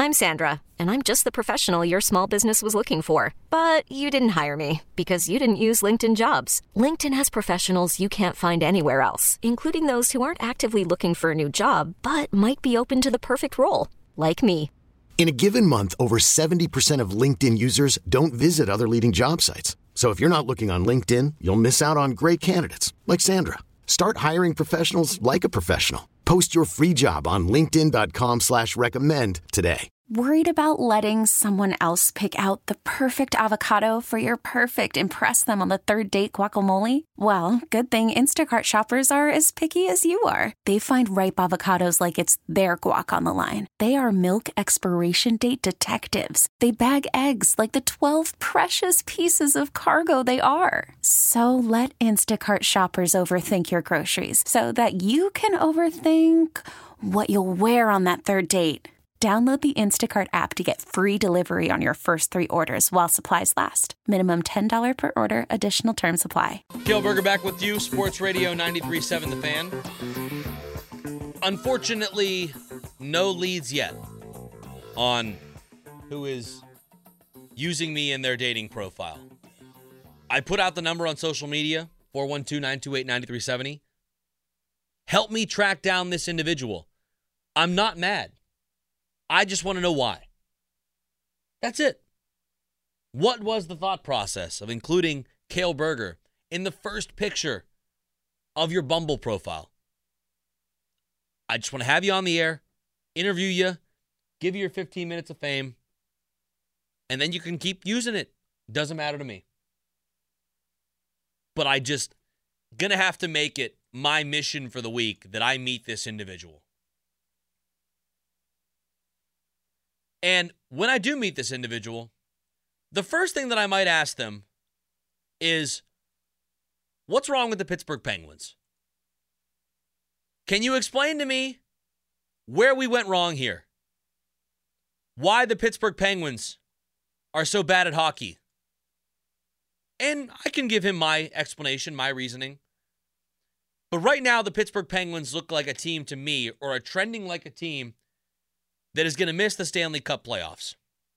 I'm Sandra, and I'm just the professional your small business was looking for. But you didn't hire me because you didn't use LinkedIn Jobs. LinkedIn has professionals you can't find anywhere else, including those who aren't actively looking for a new job, but might be open to the perfect role, like me. In a given month, over 70% of LinkedIn users don't visit other leading job sites. So if you're not looking on LinkedIn, you'll miss out on great candidates like Sandra. Start hiring professionals like a professional. Post your free job on linkedin.com/recommend today. Worried about letting someone else pick out the perfect avocado for your perfect impress them on the third date guacamole? Well, good thing Instacart shoppers are as picky as you are. They find ripe avocados like it's their guac on the line. They are milk expiration date detectives. They bag eggs like the 12 precious pieces of cargo they are. So let Instacart shoppers overthink your groceries so that you can overthink what you'll wear on that third date. Download the Instacart app to get free delivery on your first 3 orders while supplies last. Minimum $10 per order. Additional terms apply. Cale Berger back with you. Sports Radio 93.7 The Fan. Unfortunately, no leads yet on who is using me in their dating profile. I put out the number on social media, 412-928-9370. Help me track down this individual. I'm not mad. I just want to know why. That's it. What was the thought process of including Cale Berger in the first picture of your Bumble profile? I just want to have you on the air, interview you, give you your 15 minutes of fame, and then you can keep using it. Doesn't matter to me. But I just gonna have to make it my mission for the week that I meet this individual. And when I do meet this individual, the first thing that I might ask them is, what's wrong with the Pittsburgh Penguins? Can you explain to me where we went wrong here? Why the Pittsburgh Penguins are so bad at hockey? And I can give him my explanation, my reasoning. But right now, the Pittsburgh Penguins look like a team to me, or are trending like a team that is going to miss the Stanley Cup playoffs.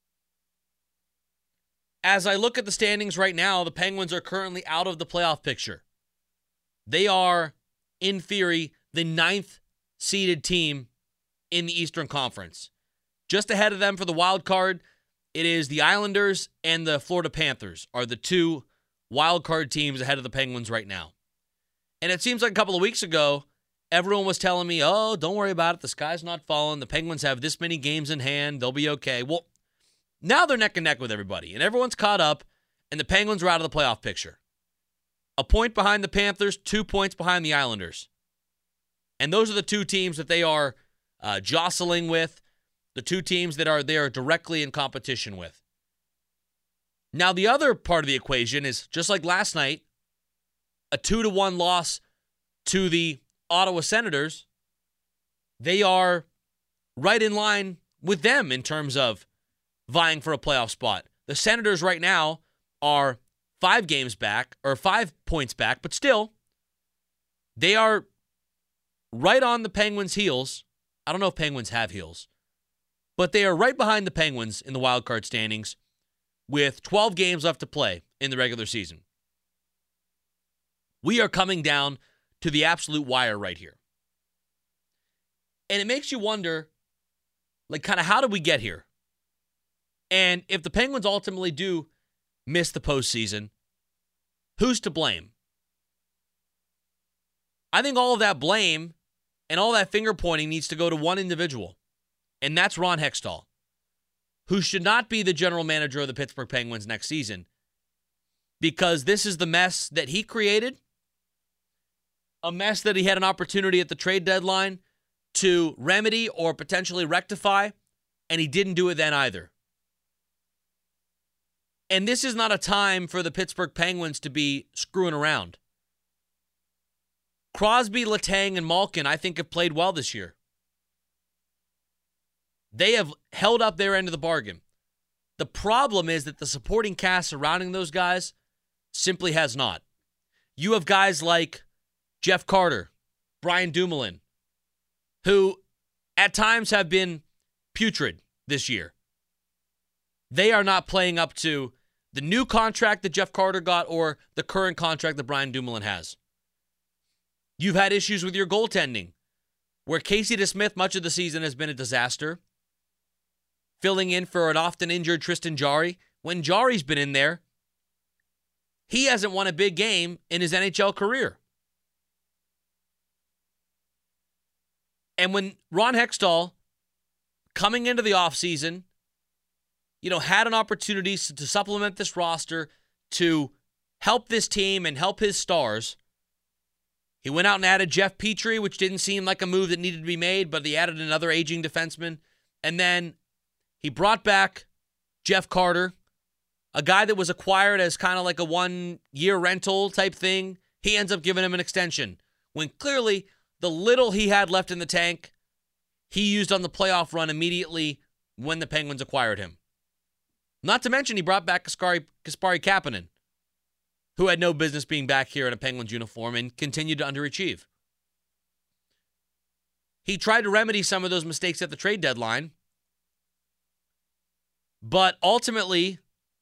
As I look at the standings right now, the Penguins are currently out of the playoff picture. They are, in theory, the 9th seeded team in the Eastern Conference. Just ahead of them for the wild card, it is the Islanders and the Florida Panthers are the 2 wild card teams ahead of the Penguins right now. And it seems like a couple of weeks ago, everyone was telling me, oh, don't worry about it. The sky's not falling. The Penguins have this many games in hand. They'll be okay. Well, now they're neck and neck with everybody, and everyone's caught up, and the Penguins are out of the playoff picture. A point behind the Panthers, 2 points behind the Islanders. And those are the 2 teams that they are jostling with, the 2 teams that they are directly in competition with. Now, the other part of the equation is, just like last night, a 2-1 loss to the Ottawa Senators. They are right in line with them in terms of vying for a playoff spot. The Senators right now are 5 games back, or 5 points back, but still, they are right on the Penguins' heels. I don't know if Penguins have heels, but they are right behind the Penguins in the wild card standings with 12 games left to play in the regular season. We are coming down to the absolute wire right here. And it makes you wonder, like, kind of how did we get here? And if the Penguins ultimately do miss the postseason, who's to blame? I think all of that blame and all that finger pointing needs to go to one individual, and that's Ron Hextall, who should not be the general manager of the Pittsburgh Penguins next season, because this is the mess that he created. A mess that he had an opportunity at the trade deadline to remedy or potentially rectify, and he didn't do it then either. And this is not a time for the Pittsburgh Penguins to be screwing around. Crosby, Letang, and Malkin, I think, have played well this year. They have held up their end of the bargain. The problem is that the supporting cast surrounding those guys simply has not. You have guys like Jeff Carter, Brian Dumoulin, who at times have been putrid this year. They are not playing up to the new contract that Jeff Carter got or the current contract that Brian Dumoulin has. You've had issues with your goaltending, where Casey DeSmith much of the season has been a disaster, filling in for an often injured Tristan Jarry. When Jarry's been in there, he hasn't won a big game in his NHL career. And when Ron Hextall, coming into the offseason, had an opportunity to supplement this roster, to help this team and help his stars, he went out and added Jeff Petrie, which didn't seem like a move that needed to be made, but he added another aging defenseman. And then he brought back Jeff Carter, a guy that was acquired as kind of like a one-year rental type thing. He ends up giving him an extension, when clearly the little he had left in the tank, he used on the playoff run immediately when the Penguins acquired him. Not to mention he brought back Kasperi Kapanen, who had no business being back here in a Penguins uniform and continued to underachieve. He tried to remedy some of those mistakes at the trade deadline, but ultimately,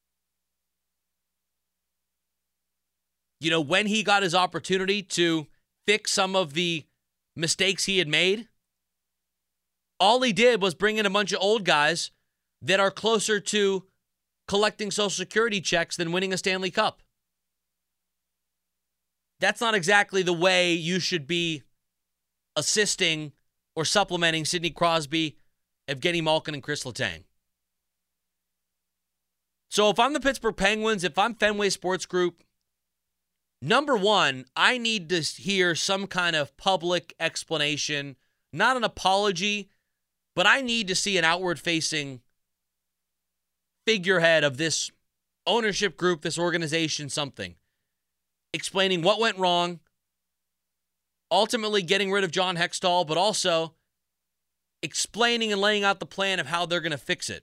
when he got his opportunity to fix some of the mistakes he had made, all he did was bring in a bunch of old guys that are closer to collecting Social Security checks than winning a Stanley Cup. That's not exactly the way you should be assisting or supplementing Sidney Crosby, Evgeny Malkin, and Chris Letang. So if I'm the Pittsburgh Penguins, if I'm Fenway Sports Group, number one, I need to hear some kind of public explanation, not an apology, but I need to see an outward-facing figurehead of this ownership group, this organization, something, explaining what went wrong, ultimately getting rid of John Hextall, but also explaining and laying out the plan of how they're going to fix it.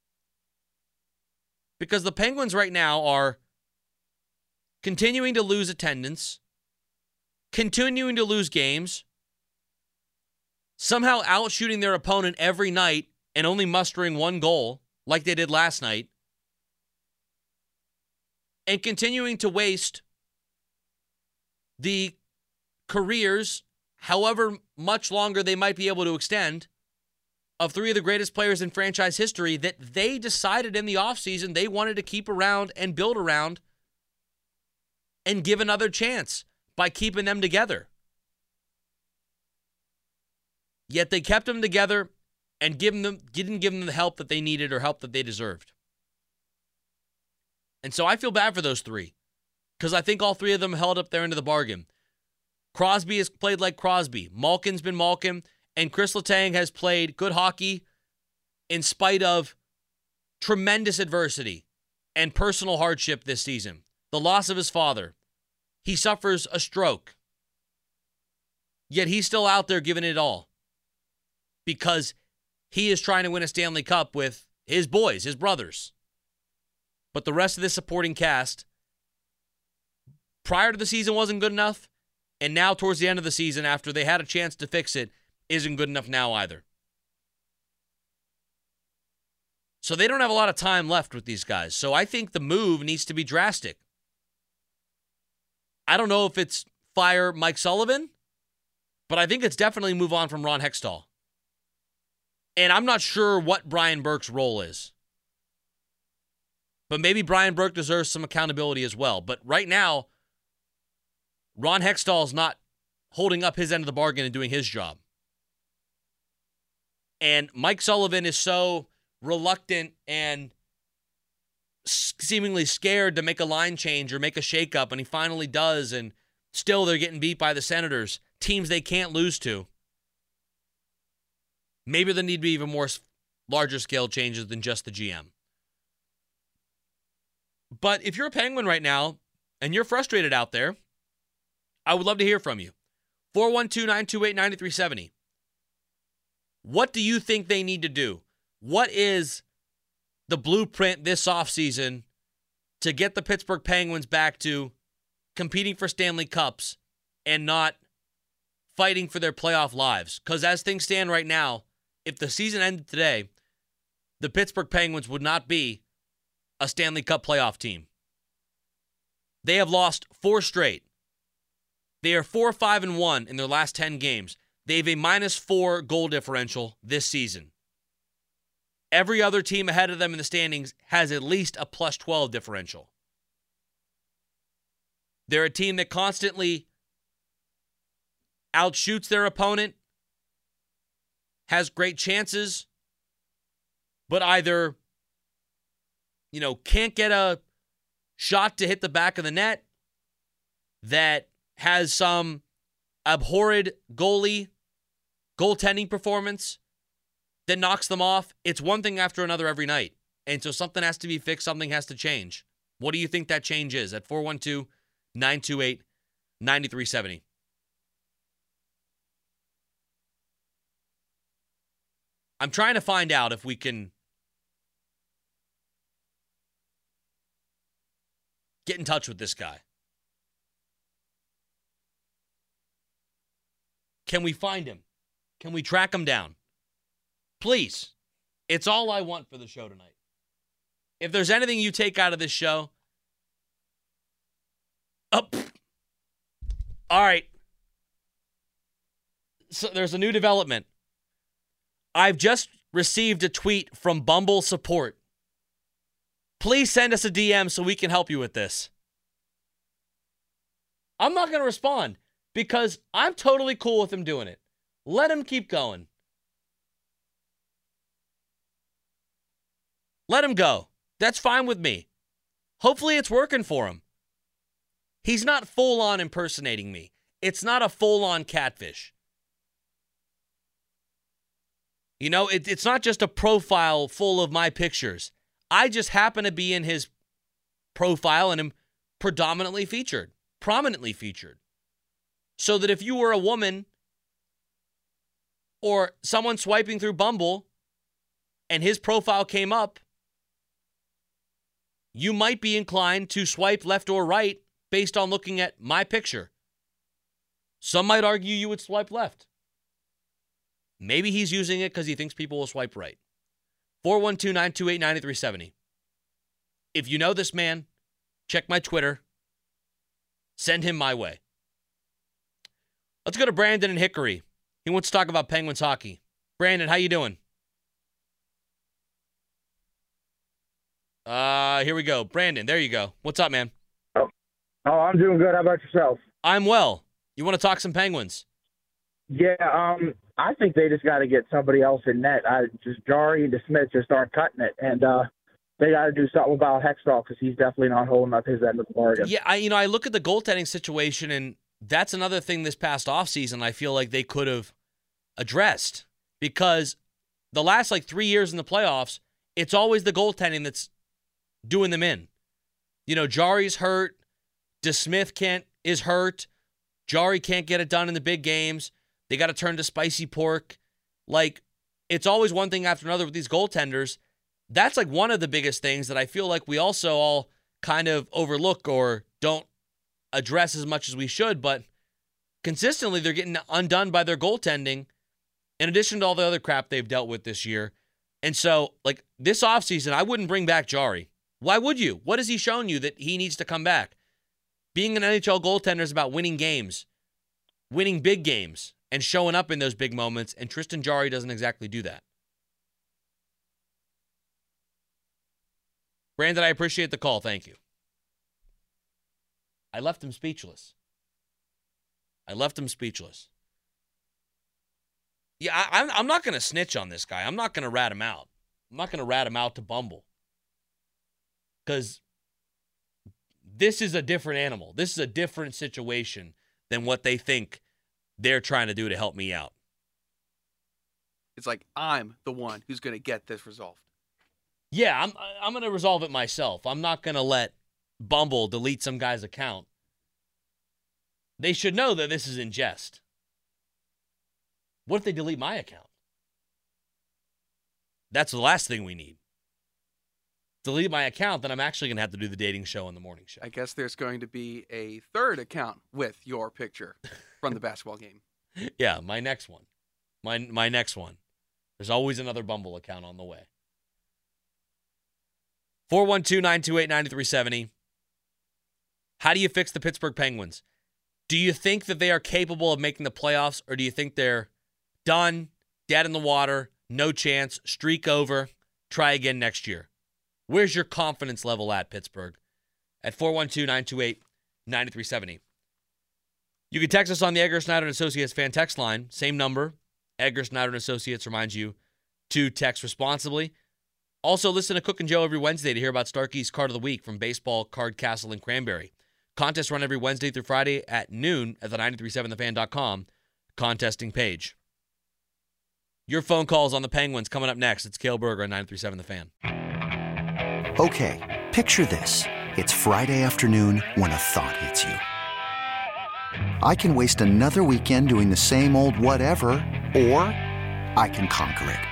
Because the Penguins right now are continuing to lose attendance, continuing to lose games, somehow outshooting their opponent every night and only mustering one goal like they did last night, and continuing to waste the careers, however much longer they might be able to extend, of three of the greatest players in franchise history that they decided in the offseason they wanted to keep around and build around and give another chance by keeping them together. Yet they kept them together and didn't give them the help that they needed or help that they deserved. And so I feel bad for those three, because I think all three of them held up their end of the bargain. Crosby has played like Crosby. Malkin's been Malkin. And Chris Letang has played good hockey in spite of tremendous adversity and personal hardship this season. The loss of his father. He suffers a stroke. Yet he's still out there giving it all, because he is trying to win a Stanley Cup with his boys, his brothers. But the rest of this supporting cast, prior to the season, wasn't good enough. And now towards the end of the season, after they had a chance to fix it, isn't good enough now either. So they don't have a lot of time left with these guys. So I think the move needs to be drastic. I don't know if it's fire Mike Sullivan, but I think it's definitely move on from Ron Hextall. And I'm not sure what Brian Burke's role is. But maybe Brian Burke deserves some accountability as well. But right now, Ron Hextall's not holding up his end of the bargain and doing his job. And Mike Sullivan is so reluctant and seemingly scared to make a line change or make a shakeup, and he finally does, and still they're getting beat by the Senators, teams they can't lose to. Maybe there need to be even more larger scale changes than just the GM. But if you're a Penguin right now and you're frustrated out there, I would love to hear from you. 412-928-9370. What do you think they need to do? What is the blueprint this offseason to get the Pittsburgh Penguins back to competing for Stanley Cups and not fighting for their playoff lives? Because as things stand right now, if the season ended today, the Pittsburgh Penguins would not be a Stanley Cup playoff team. They have lost 4 straight. They are 4-5-1 in their last 10 games. They have a -4 goal differential this season. Every other team ahead of them in the standings has at least a +12 differential. They're a team that constantly outshoots their opponent, has great chances, but either, can't get a shot to hit the back of the net, that has some abhorred goaltending performance that knocks them off. It's one thing after another every night. And so something has to be fixed, something has to change. What do you think that change is? At 412-928-9370. I'm trying to find out if we can get in touch with this guy. Can we find him? Can we track him down? Please. It's all I want for the show tonight. If there's anything you take out of this show, all right. So there's a new development. I've just received a tweet from Bumble support. Please send us a DM so we can help you with this. I'm not going to respond because I'm totally cool with him doing it. Let him keep going. Let him go. That's fine with me. Hopefully it's working for him. He's not full-on impersonating me. It's not a full-on catfish. It's not just a profile full of my pictures. I just happen to be in his profile and am prominently featured. So that if you were a woman or someone swiping through Bumble and his profile came up, you might be inclined to swipe left or right based on looking at my picture. Some might argue you would swipe left. Maybe he's using it because he thinks people will swipe right. 412-928-9370. If you know this man, check my Twitter. Send him my way. Let's go to Brandon in Hickory. He wants to talk about Penguins hockey. Brandon, how you doing? Here we go. Brandon, there you go. What's up, man? Oh, I'm doing good. How about yourself? I'm well. You want to talk some Penguins? Yeah, I think they just got to get somebody else in net. Jari and DeSmith just aren't cutting it, and they got to do something about Hextall because he's definitely not holding up his end of the bargain. Yeah, I look at the goaltending situation, and that's another thing this past offseason I feel like they could have addressed because the last 3 years in the playoffs, it's always the goaltending that's doing them in. Jari's hurt, DeSmith is hurt, Jari can't get it done in the big games. They got to turn to spicy pork. It's always one thing after another with these goaltenders. That's one of the biggest things that I feel like we also all kind of overlook or don't address as much as we should. But consistently, they're getting undone by their goaltending in addition to all the other crap they've dealt with this year. And so, this offseason, I wouldn't bring back Jari. Why would you? What has he shown you that he needs to come back? Being an NHL goaltender is about winning games, winning big games, and showing up in those big moments, and Tristan Jari doesn't exactly do that. Brandon, I appreciate the call. Thank you. I left him speechless. Yeah, I'm not going to snitch on this guy. I'm not going to rat him out. I'm not going to rat him out to Bumble. Because this is a different animal. This is a different situation than what they think they're trying to do to help me out. It's like I'm the one who's going to get this resolved. Yeah, I'm going to resolve it myself. I'm not going to let Bumble delete some guy's account. They should know that this is in jest. What if they delete my account? That's the last thing we need. Delete my account, then I'm actually going to have to do the dating show on the morning show. I guess there's going to be a third account with your picture from the basketball game. Yeah, my next one. My next one. There's always another Bumble account on the way. 412-928-9370. How do you fix the Pittsburgh Penguins? Do you think that they are capable of making the playoffs, or do you think they're done, dead in the water, no chance, streak over, try again next year? Where's your confidence level at, Pittsburgh? At 412-928-9370. You can text us on the Edgar Snyder & Associates fan text line. Same number. Edgar Snyder & Associates reminds you to text responsibly. Also, listen to Cook and Joe every Wednesday to hear about Starkey's Card of the Week from Baseball Card Castle in Cranberry. Contests run every Wednesday through Friday at noon at the 937thefan.com contesting page. Your phone calls on the Penguins coming up next. It's Cale Berger on 937 The Fan. Okay, picture this. It's Friday afternoon when a thought hits you. I can waste another weekend doing the same old whatever, or I can conquer it.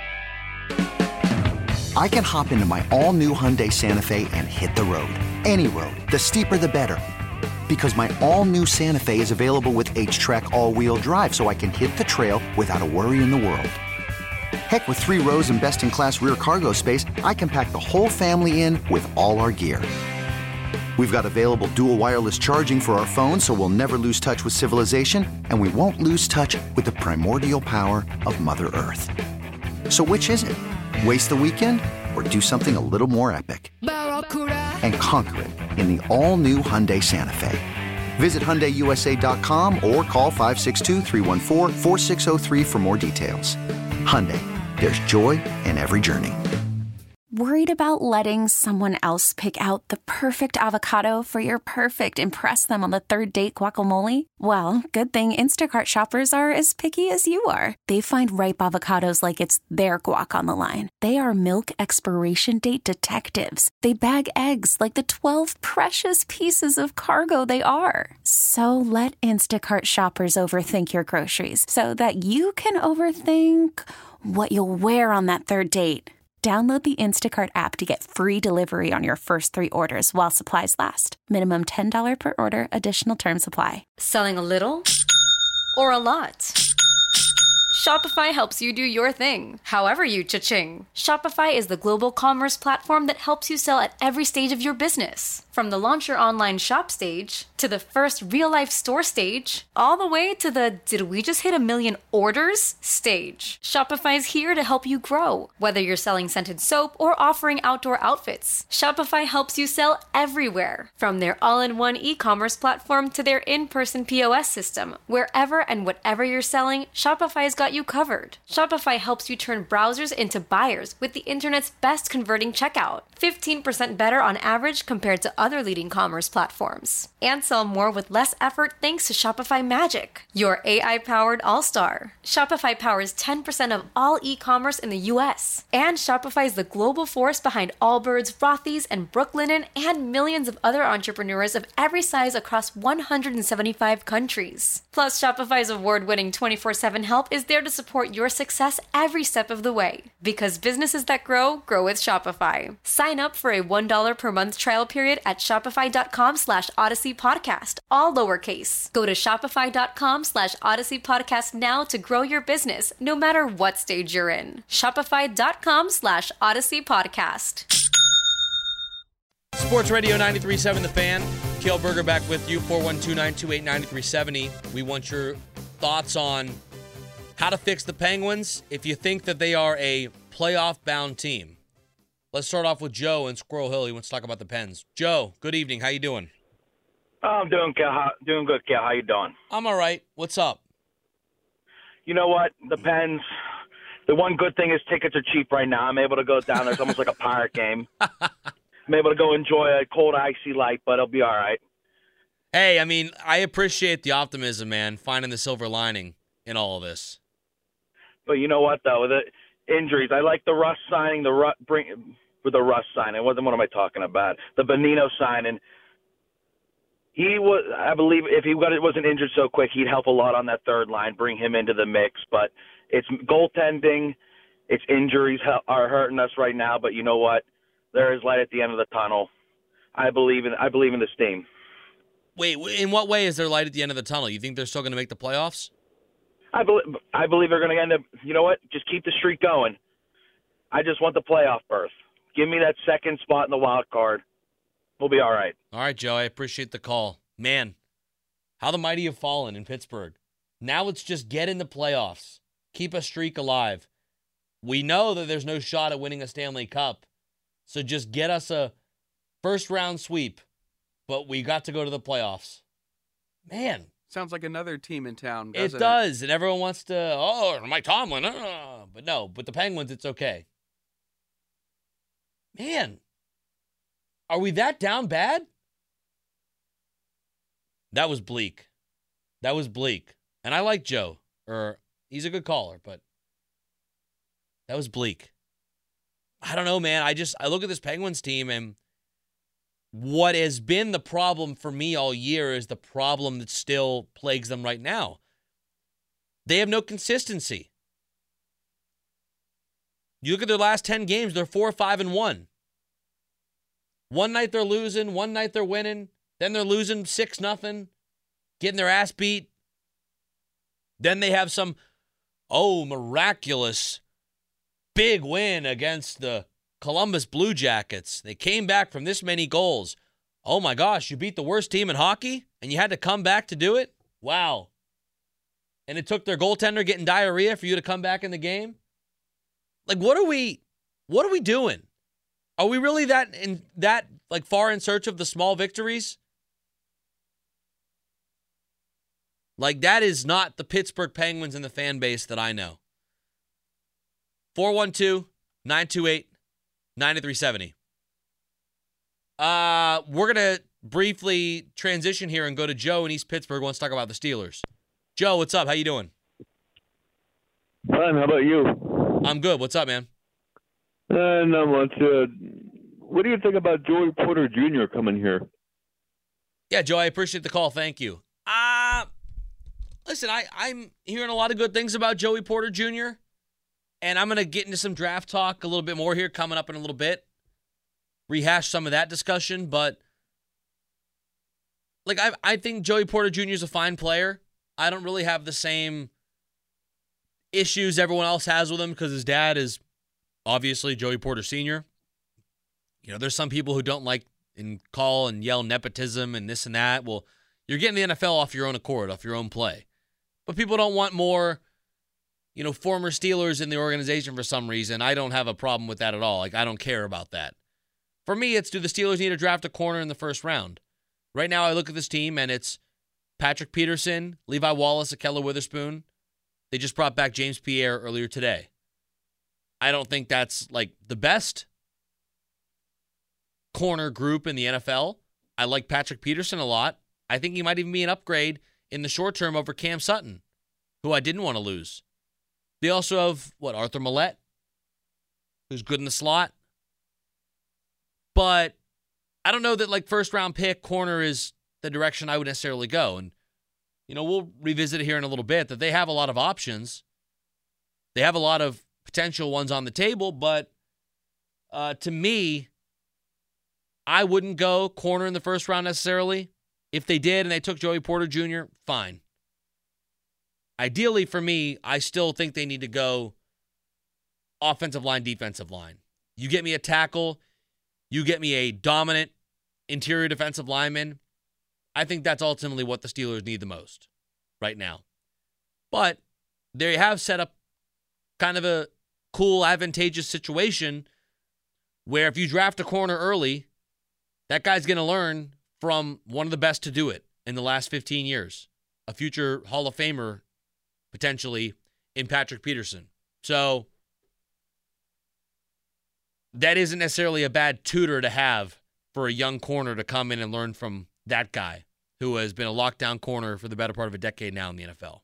I can hop into my all-new Hyundai Santa Fe and hit the road. Any road. The steeper, the better. Because my all-new Santa Fe is available with H-Track all-wheel drive, so I can hit the trail without a worry in the world. Heck, with 3 rows and best-in-class rear cargo space, I can pack the whole family in with all our gear. We've got available dual wireless charging for our phones, so we'll never lose touch with civilization, and we won't lose touch with the primordial power of Mother Earth. So which is it? Waste the weekend or do something a little more epic? And conquer it in the all-new Hyundai Santa Fe. Visit HyundaiUSA.com or call 562-314-4603 for more details. Hyundai, there's joy in every journey. Worried about letting someone else pick out the perfect avocado for your perfect impress them on the third date guacamole? Well, good thing Instacart shoppers are as picky as you are. They find ripe avocados like it's their guac on the line. They are milk expiration date detectives. They bag eggs like the 12 precious pieces of cargo they are. So let Instacart shoppers overthink your groceries so that you can overthink what you'll wear on that third date. Download the Instacart app to get free delivery on your first 3 orders while supplies last. Minimum $10 per order. Additional terms apply. Selling a little or a lot? Shopify helps you do your thing, however you cha-ching. Shopify is the global commerce platform that helps you sell at every stage of your business. From the launch your online shop stage, to the first real-life store stage, all the way to the did we just hit 1 million orders stage. Shopify's here to help you grow. Whether you're selling scented soap or offering outdoor outfits, Shopify helps you sell everywhere. From their all-in-one e-commerce platform to their in-person POS system, wherever and whatever you're selling, Shopify's got you covered. Shopify helps you turn browsers into buyers with the internet's best converting checkout. 15% better on average compared to other leading commerce platforms. And sell more with less effort thanks to Shopify Magic, your AI-powered all-star. Shopify powers 10% of all e-commerce in the U.S. And Shopify is the global force behind Allbirds, Rothy's, and Brooklinen, and millions of other entrepreneurs of every size across 175 countries. Plus, Shopify's award-winning 24/7 help is there to support your success every step of the way. Because businesses that grow, grow with Shopify. Sign up for a $1 per month trial period at shopify.com/Odyssey Podcast, all lowercase. Go to shopify.com/Odyssey Podcast now to grow your business, no matter what stage you're in. Shopify.com/Odyssey Podcast. Sports Radio 93.7 The Fan. Cale Berger back with you, 412-928-9370. We want your thoughts on how to fix the Penguins if you think that they are a playoff-bound team. Let's start off with Joe in Squirrel Hill. He wants to talk about the Pens. Joe, good evening. How you doing? I'm doing good, Cal. How you doing? I'm all right. What's up? You know what? The Pens, the one good thing is tickets are cheap right now. I'm able to go down there. It's almost like a Pirate game. I'm able to go enjoy a cold, icy light, but it'll be all right. Hey, I mean, I appreciate the optimism, man, finding the silver lining in all of this. But you know what, though? The injuries. I like the Russ signing, the Russ signing. What am I talking about? The Bonino signing. He was, I believe, if he wasn't injured so quick, he'd help a lot on that third line, bring him into the mix. But it's goaltending, it's injuries are hurting us right now. But you know what? There is light at the end of the tunnel. I believe in this team. Wait, in what way is there light at the end of the tunnel? You think they're still going to make the playoffs? I believe they're going to end up. You know what? Just keep the streak going. I just want the playoff berth. Give me that second spot in the wild card. We'll be all right. All right, Joe. I appreciate the call. Man, how the mighty have fallen in Pittsburgh. Now let's just get in the playoffs. Keep a streak alive. We know that there's no shot at winning a Stanley Cup, so just get us a first-round sweep, but we got to go to the playoffs. Man. Sounds like another team in town, doesn't it? It does, and everyone wants to, Mike Tomlin. But no, but the Penguins, it's okay. Man, are we that down bad? That was bleak. And I like Joe, he's a good caller, but that was bleak. I don't know, man. I look at this Penguins team, and what has been the problem for me all year is the problem that still plagues them right now. They have no consistency. You look at their last 10 games, they're 4-5-1. One night they're losing, one night they're winning, then they're losing 6-0, getting their ass beat. Then they have some, miraculous big win against the Columbus Blue Jackets. They came back from this many goals. Oh my gosh, you beat the worst team in hockey and you had to come back to do it? Wow. And it took their goaltender getting diarrhea for you to come back in the game? Like, what are we doing? Are we really that far in search of the small victories? Like, that is not the Pittsburgh Penguins and the fan base that I know. 412-928-9370. We're going to briefly transition here and go to Joe in East Pittsburgh who wants to talk about the Steelers. Joe, what's up? How you doing? Fine. How about you? I'm good. What's up, man? Not much. What do you think about Joey Porter Jr. coming here? Yeah, Joe, I appreciate the call. Thank you. Listen, I'm hearing a lot of good things about Joey Porter Jr., and I'm going to get into some draft talk a little bit more here coming up in a little bit. Rehash some of that discussion, but I think Joey Porter Jr. is a fine player. I don't really have the same issues everyone else has with him because his dad is obviously Joey Porter Sr. You know, there's some people who don't like and call and yell nepotism and this and that. Well, you're getting the NFL off your own accord, off your own play. But people don't want more, former Steelers in the organization for some reason. I don't have a problem with that at all. I don't care about that. For me, it's do the Steelers need to draft a corner in the first round? Right now, I look at this team, and it's Patrick Peterson, Levi Wallace, Ahkello Witherspoon. They just brought back James Pierre earlier today. I don't think that's, the best corner group in the NFL. I like Patrick Peterson a lot. I think he might even be an upgrade in the short term over Cam Sutton, who I didn't want to lose. They also have, Arthur Millette, who's good in the slot. But I don't know that, first-round pick corner is the direction I would necessarily go. And, we'll revisit it here in a little bit, that they have a lot of options. They have a lot of potential ones on the table, but to me, I wouldn't go corner in the first round necessarily. If they did and they took Joey Porter Jr., fine. Ideally for me, I still think they need to go offensive line, defensive line. You get me a tackle, you get me a dominant interior defensive lineman. I think that's ultimately what the Steelers need the most right now. But they have set up kind of a cool, advantageous situation where if you draft a corner early, that guy's going to learn from one of the best to do it in the last 15 years, a future Hall of Famer potentially in Patrick Peterson. So that isn't necessarily a bad tutor to have for a young corner to come in and learn from that guy who has been a lockdown corner for the better part of a decade now in the NFL.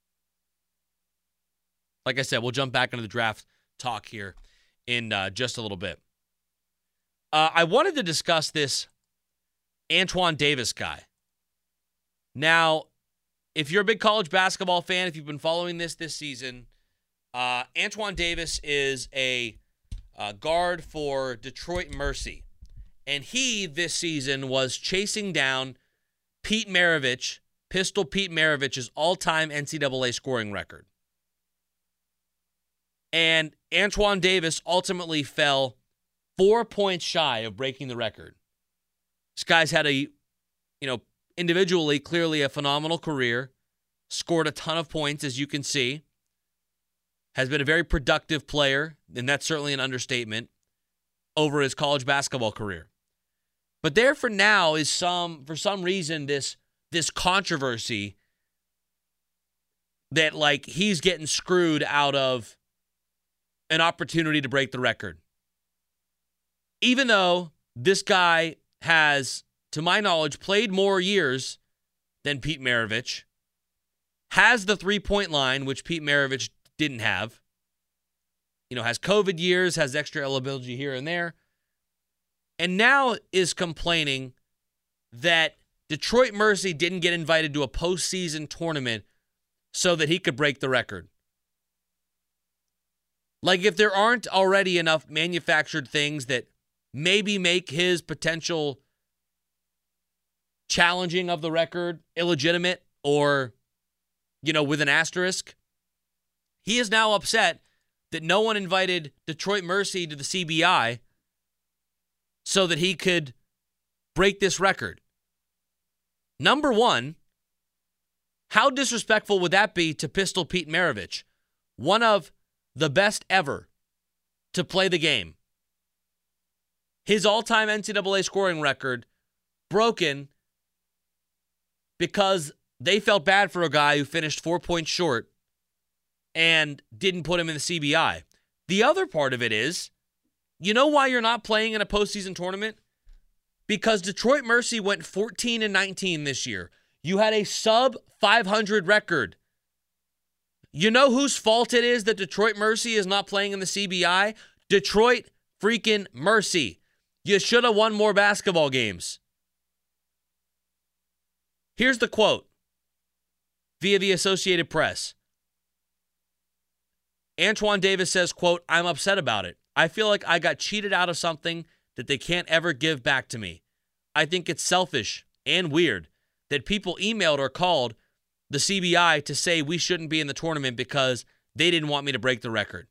Like I said, we'll jump back into the draft talk here in just a little bit. I wanted to discuss this Antoine Davis guy. Now, if you're a big college basketball fan, if you've been following this season, Antoine Davis is a guard for Detroit Mercy. And he, this season, was chasing down Pete Maravich, Pistol Pete Maravich's all-time NCAA scoring record. And Antoine Davis ultimately fell 4 points shy of breaking the record. This guy's had individually, clearly a phenomenal career, scored a ton of points, as you can see, has been a very productive player, and that's certainly an understatement, over his college basketball career. But there for now is for some reason, this controversy that, like, he's getting screwed out of an opportunity to break the record. Even though this guy has, to my knowledge, played more years than Pete Maravich, has the three-point line, which Pete Maravich didn't have, has COVID years, has extra eligibility here and there, and now is complaining that Detroit Mercy didn't get invited to a postseason tournament so that he could break the record. Like, if there aren't already enough manufactured things that maybe make his potential challenging of the record illegitimate or, with an asterisk, he is now upset that no one invited Detroit Mercy to the CBI so that he could break this record. Number one, how disrespectful would that be to Pistol Pete Maravich, one of the best ever to play the game? His all-time NCAA scoring record broken because they felt bad for a guy who finished 4 points short and didn't put him in the CBI. The other part of it is, you know why you're not playing in a postseason tournament? Because Detroit Mercy went 14-19 this year. You had a sub-500 record. You know whose fault it is that Detroit Mercy is not playing in the CBI? Detroit freaking Mercy. You should have won more basketball games. Here's the quote via the Associated Press. Antoine Davis says, quote, "I'm upset about it. I feel like I got cheated out of something that they can't ever give back to me. I think it's selfish and weird that people emailed or called the CBI to say we shouldn't be in the tournament because they didn't want me to break the record."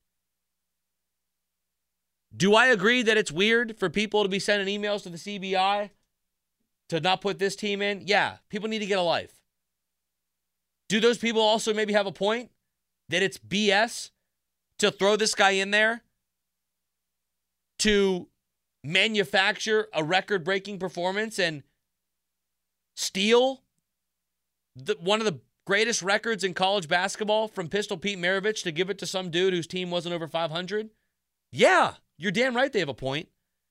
Do I agree that it's weird for people to be sending emails to the CBI to not put this team in? Yeah, people need to get a life. Do those people also maybe have a point that it's BS to throw this guy in there to manufacture a record-breaking performance and steal one of the greatest records in college basketball from Pistol Pete Maravich to give it to some dude whose team wasn't over 500? Yeah, you're damn right they have a point.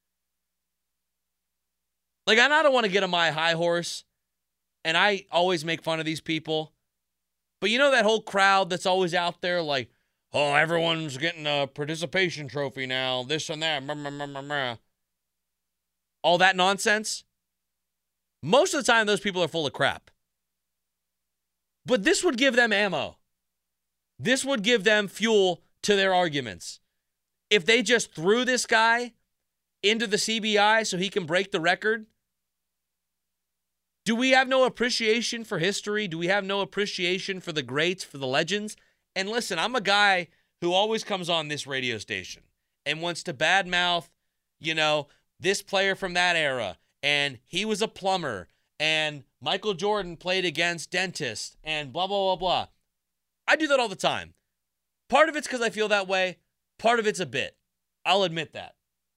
Like, I don't want to get on my high horse, and I always make fun of these people. But you know that whole crowd that's always out there like, oh, everyone's getting a participation trophy now, this and that, all that nonsense? Most of the time, those people are full of crap. But this would give them ammo. This would give them fuel to their arguments. If they just threw this guy into the CBI so he can break the record, do we have no appreciation for history? Do we have no appreciation for the greats, for the legends? And listen, I'm a guy who always comes on this radio station and wants to badmouth, this player from that era, and he was a plumber, and Michael Jordan played against dentists, and blah, blah, blah, blah. I do that all the time. Part of it's because I feel that way. Part of it's a bit. I'll admit that.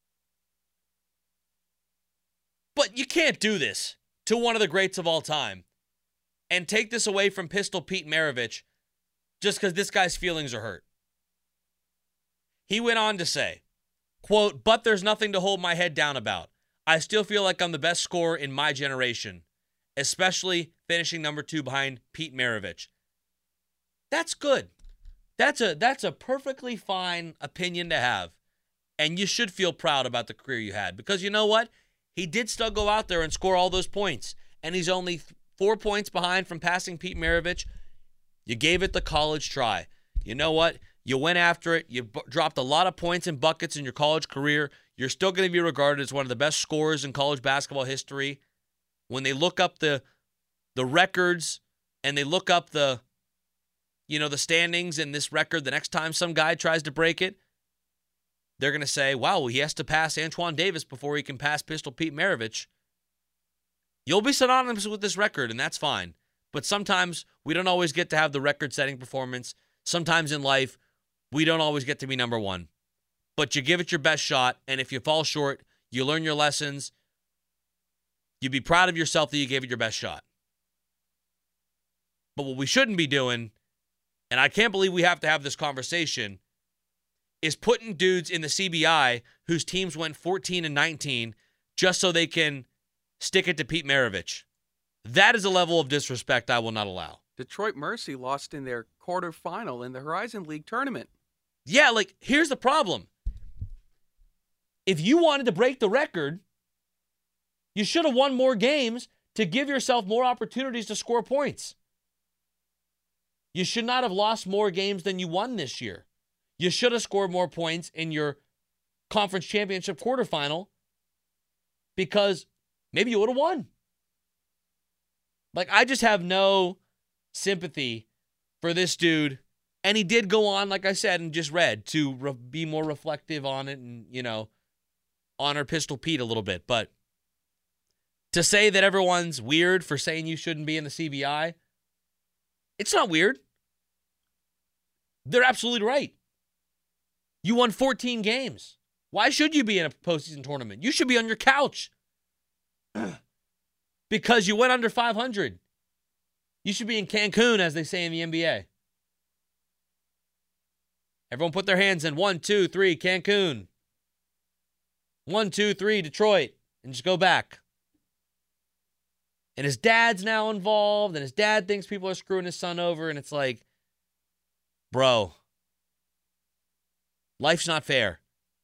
But you can't do this to one of the greats of all time and take this away from Pistol Pete Maravich just because this guy's feelings are hurt. He went on to say, quote, "But there's nothing to hold my head down about. I still feel like I'm the best scorer in my generation, especially finishing number 2 behind Pete Maravich." That's good. That's a perfectly fine opinion to have. And you should feel proud about the career you had. Because you know what? He did still go out there and score all those points. And he's only 4 points behind from passing Pete Maravich. You gave it the college try. You know what? You went after it. You dropped a lot of points and buckets in your college career. You're still going to be regarded as one of the best scorers in college basketball history. When they look up the records and they look up the standings in this record, the next time some guy tries to break it, they're going to say, wow, well, he has to pass Antoine Davis before he can pass Pistol Pete Maravich. You'll be synonymous with this record, and that's fine. But sometimes we don't always get to have the record-setting performance. Sometimes in life, we don't always get to be number one. But you give it your best shot, and if you fall short, you learn your lessons. You be proud of yourself that you gave it your best shot. But what we shouldn't be doing, and I can't believe we have to have this conversation, is putting dudes in the CBI whose teams went 14-19 just so they can stick it to Pete Maravich. That is a level of disrespect I will not allow. Detroit Mercy lost in their quarterfinal in the Horizon League tournament. Yeah, like, here's the problem. If you wanted to break the record, you should have won more games to give yourself more opportunities to score points. You should not have lost more games than you won this year. You should have scored more points in your conference championship quarterfinal because maybe you would have won. Like, I just have no sympathy for this dude. And he did go on, like I said, and just read, to be more reflective on it and, honor Pistol Pete a little bit. But to say that everyone's weird for saying you shouldn't be in the CBI, it's not weird. They're absolutely right. You won 14 games. Why should you be in a postseason tournament? You should be on your couch. Because you went under 500. You should be in Cancun, as they say in the NBA. Everyone put their hands in 1, 2, 3, Cancun. 1, 2, 3, Detroit. And just go back. And his dad's now involved, and his dad thinks people are screwing his son over, and it's like, bro, life's not fair.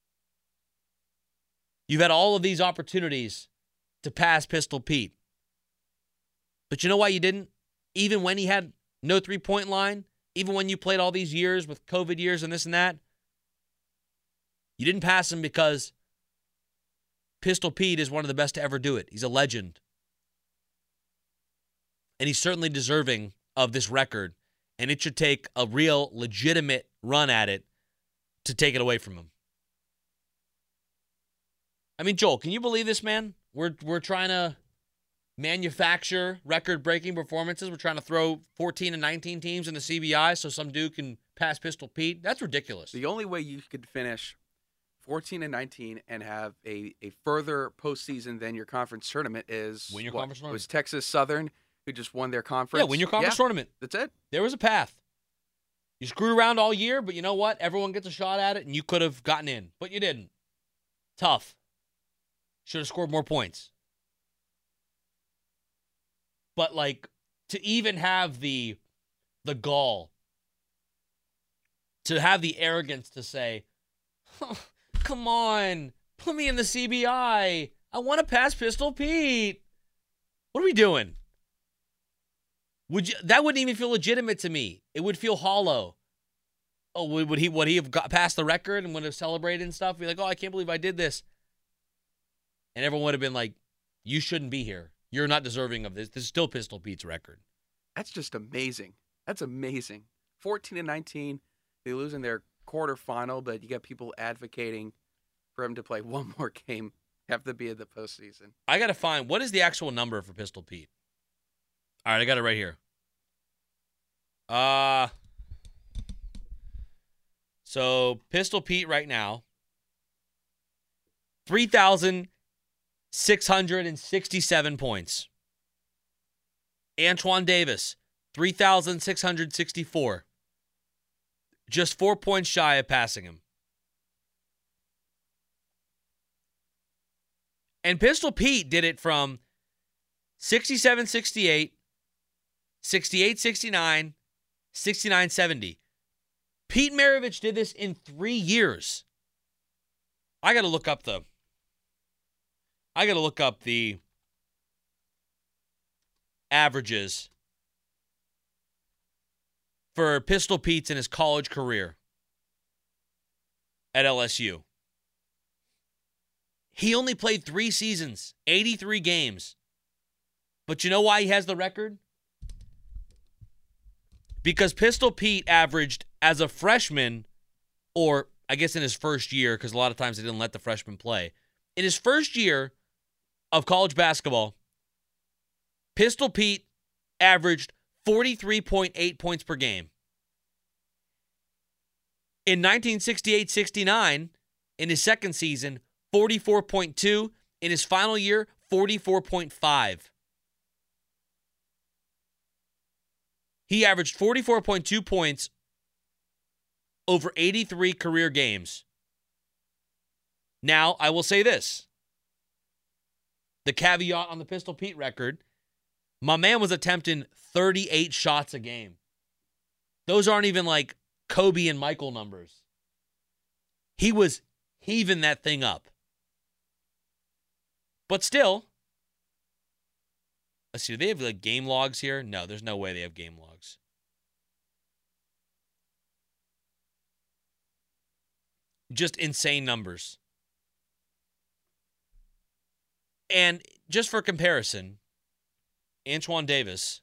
You've had all of these opportunities to pass Pistol Pete. But you know why you didn't? Even when he had no three-point line, even when you played all these years with COVID years and this and that, you didn't pass him because Pistol Pete is one of the best to ever do it. He's a legend. And he's certainly deserving of this record. And it should take a real, legitimate run at it to take it away from him. I mean, Joel, can you believe this, man? We're trying to manufacture record-breaking performances. We're trying to throw 14-19 teams in the CBI so some dude can pass Pistol Pete. That's ridiculous. The only way you could finish 14-19 and have a further postseason than your conference tournament is win your conference tournament. It was Texas Southern who just won their conference. Yeah, win your conference tournament. That's it. There was a path. You screwed around all year, but you know what? Everyone gets a shot at it, and you could have gotten in, but you didn't. Tough. Should have scored more points. But, like, to even have the gall, to have the arrogance to say, oh, come on, put me in the CBI. I want to pass Pistol Pete. What are we doing? That wouldn't even feel legitimate to me. It would feel hollow. Oh, would he have got past the record and would have celebrated and stuff? Be like, oh, I can't believe I did this. And everyone would have been like, you shouldn't be here. You're not deserving of this. This is still Pistol Pete's record. That's just amazing. That's amazing. 14-19, they lose in their quarterfinal, but you got people advocating for him to play one more game, have to be in the postseason. I got to find, what is the actual number for Pistol Pete? All right, I got it right here. So Pistol Pete right now, 3,667 points. Antoine Davis, 3,664. Just 4 points shy of passing him. And Pistol Pete did it from 67-68, 68-69, 69-70. Pete Maravich did this in 3 years. I got to look up the averages for Pistol Pete's in his college career at LSU. He only played 3 seasons, 83 games. But you know why he has the record? Because Pistol Pete averaged, as a freshman, or I guess in his first year, because a lot of times they didn't let the freshmen play. In his first year of college basketball, Pistol Pete averaged 43.8 points per game. In 1968-69, in his second season, 44.2. In his final year, 44.5. He averaged 44.2 points over 83 career games. Now, I will say this. The caveat on the Pistol Pete record, my man was attempting 38 shots a game. Those aren't even like Kobe and Michael numbers. He was heaving that thing up. But still, let's see, do they have like game logs here? No, there's no way they have game logs. Just insane numbers. And just for comparison, Antoine Davis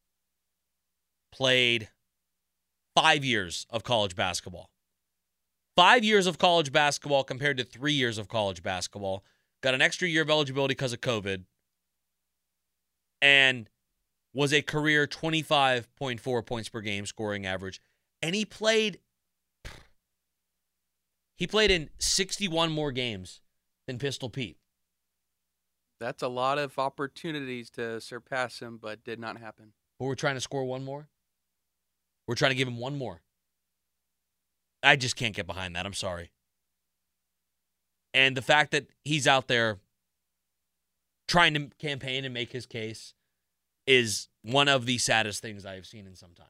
played 5 years of college basketball. 5 years of college basketball compared to 3 years of college basketball. Got an extra year of eligibility because of COVID. And was a career 25.4 points per game scoring average. And he played in 61 more games than Pistol Pete. That's a lot of opportunities to surpass him, but did not happen. But we're trying to score one more? We're trying to give him one more. I just can't get behind that. I'm sorry. And the fact that he's out there trying to campaign and make his case is one of the saddest things I have seen in some time.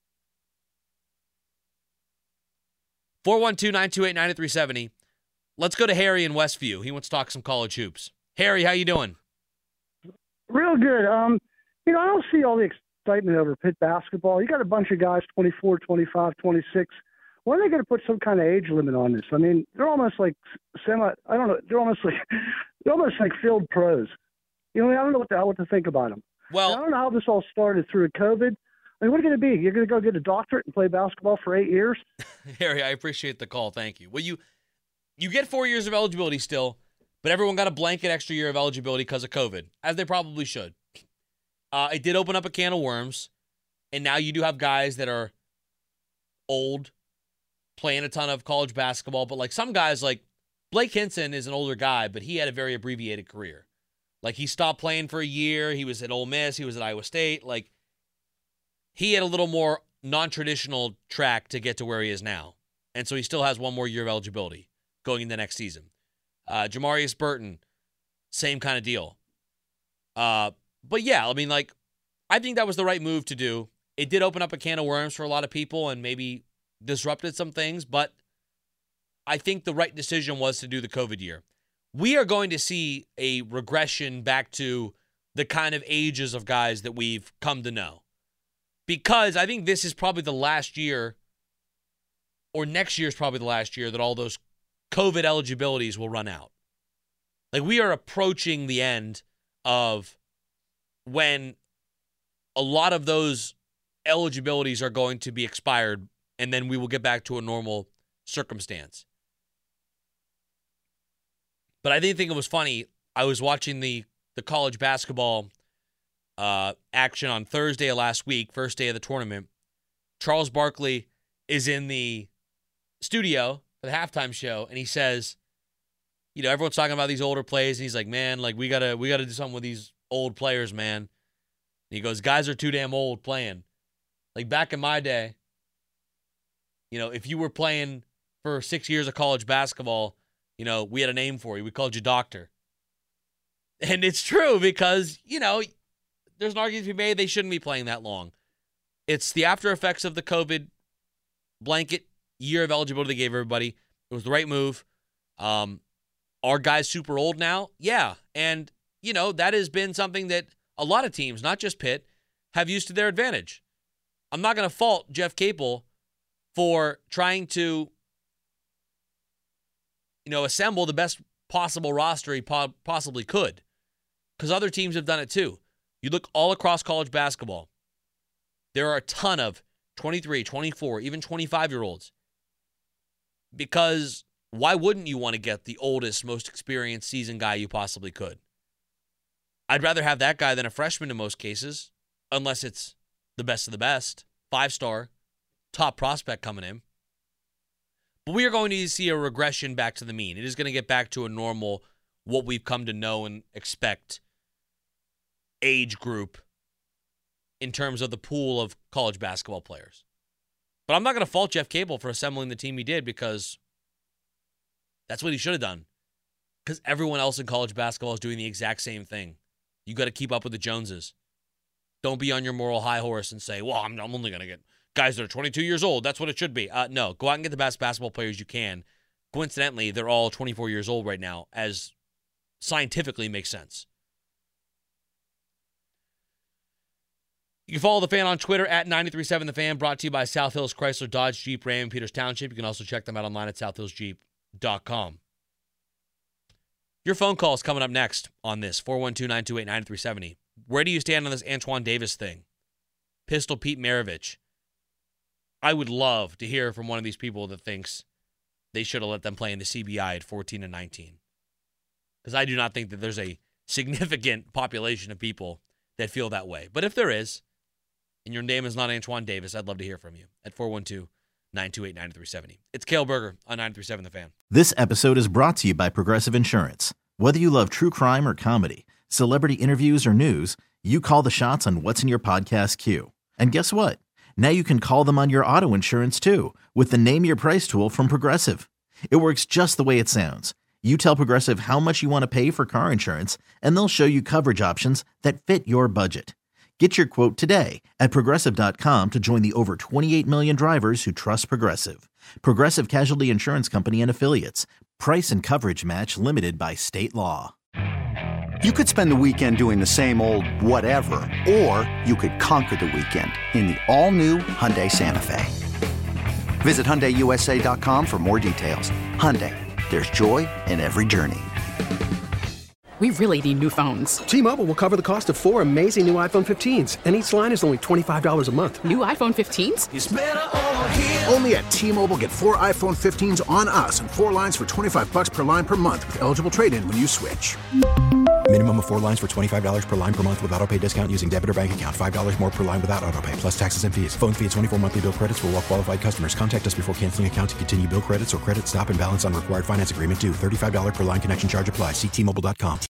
412-928-9370. Let's go to Harry in Westview. He wants to talk some college hoops. Harry, how you doing? Real good. I don't see all the excitement over Pitt basketball. You got a bunch of guys, 24, 25, 26. When are they going to put some kind of age limit on this? I mean, they're almost like they're almost like field pros. I don't know what to think about them. Well, I don't know how this all started through COVID. I mean, what are you going to be? You're going to go get a doctorate and play basketball for 8 years? Harry, I appreciate the call. Thank you. Well, you get 4 years of eligibility still, but everyone got a blanket extra year of eligibility because of COVID, as they probably should. It did open up a can of worms, and now you do have guys that are old, playing a ton of college basketball, but like some guys, like Blake Hinson is an older guy, but he had a very abbreviated career. Like he stopped playing for a year. He was at Ole Miss. He was at Iowa State. Like he had a little more non-traditional track to get to where he is now. And so he still has 1 more year of eligibility going into next season. Jamarius Burton, same kind of deal. But yeah, I mean, like, I think that was the right move to do. It did open up a can of worms for a lot of people and maybe disrupted some things, but I think the right decision was to do the COVID year. We are going to see a regression back to the kind of ages of guys that we've come to know. Because I think this is probably the last year, or next year is probably the last year that all those COVID eligibilities will run out. Like we are approaching the end of when a lot of those eligibilities are going to be expired, and then we will get back to a normal circumstance. But I didn't think it was funny. I was watching the college basketball action on Thursday of last week, first day of the tournament. Charles Barkley is in the studio for the halftime show, and he says, everyone's talking about these older players, and he's like, man, like we gotta do something with these old players, man. And he goes, guys are too damn old playing. Like back in my day, if you were playing for 6 years of college basketball, we had a name for you. We called you doctor. And it's true because, there's an argument to be made they shouldn't be playing that long. It's the after effects of the COVID blanket year of eligibility they gave everybody. It was the right move. Are guys super old now? Yeah. And, that has been something that a lot of teams, not just Pitt, have used to their advantage. I'm not going to fault Jeff Capel for trying to, assemble the best possible roster he possibly could. Because other teams have done it too. You look all across college basketball. There are a ton of 23, 24, even 25-year-olds Because why wouldn't you want to get the oldest, most experienced seasoned guy you possibly could? I'd rather have that guy than a freshman in most cases, unless it's the best of the best, 5-star, top prospect coming in. But we are going to see a regression back to the mean. It is going to get back to a normal, what we've come to know and expect age group in terms of the pool of college basketball players. But I'm not going to fault Jeff Capel for assembling the team he did, because that's what he should have done. Because everyone else in college basketball is doing the exact same thing. You got to keep up with the Joneses. Don't be on your moral high horse and say, well, I'm only going to get guys that are 22 years old. That's what it should be. No, go out and get the best basketball players you can. Coincidentally, they're all 24 years old right now, as scientifically makes sense. You can follow The Fan on Twitter at 937TheFan, brought to you by South Hills Chrysler Dodge Jeep Ram Peters Township. You can also check them out online at southhillsjeep.com. Your phone call is coming up next on this, 412-928-9370. Where do you stand on this Antoine Davis thing? Pistol Pete Maravich. I would love to hear from one of these people that thinks they should have let them play in the CBI at 14 and 19. Because I do not think that there's a significant population of people that feel that way. But if there is, and your name is not Antoine Davis, I'd love to hear from you at 412-928-9370. It's Cale Berger on 937 The Fan. This episode is brought to you by Progressive Insurance. Whether you love true crime or comedy, celebrity interviews or news, you call the shots on what's in your podcast queue. And guess what? Now you can call them on your auto insurance too, with the Name Your Price tool from Progressive. It works just the way it sounds. You tell Progressive how much you want to pay for car insurance, and they'll show you coverage options that fit your budget. Get your quote today at Progressive.com to join the over 28 million drivers who trust Progressive. Progressive Casualty Insurance Company and Affiliates. Price and coverage match limited by state law. You could spend the weekend doing the same old whatever, or you could conquer the weekend in the all-new Hyundai Santa Fe. Visit HyundaiUSA.com for more details. Hyundai, there's joy in every journey. We really need new phones. T-Mobile will cover the cost of 4 amazing new iPhone 15s, and each line is only $25 a month. New iPhone 15s? It's better over here. Only at T-Mobile, get 4 iPhone 15s on us and 4 lines for $25 per line per month with eligible trade-in when you switch. Minimum of 4 lines for $25 per line per month with autopay discount using debit or bank account. $5 more per line without autopay, plus taxes and fees. Phone fee at 24 monthly bill credits for well-qualified customers. Contact us before canceling account to continue bill credits or credit stop and balance on required finance agreement due. $35 per line connection charge applies. See T-Mobile.com.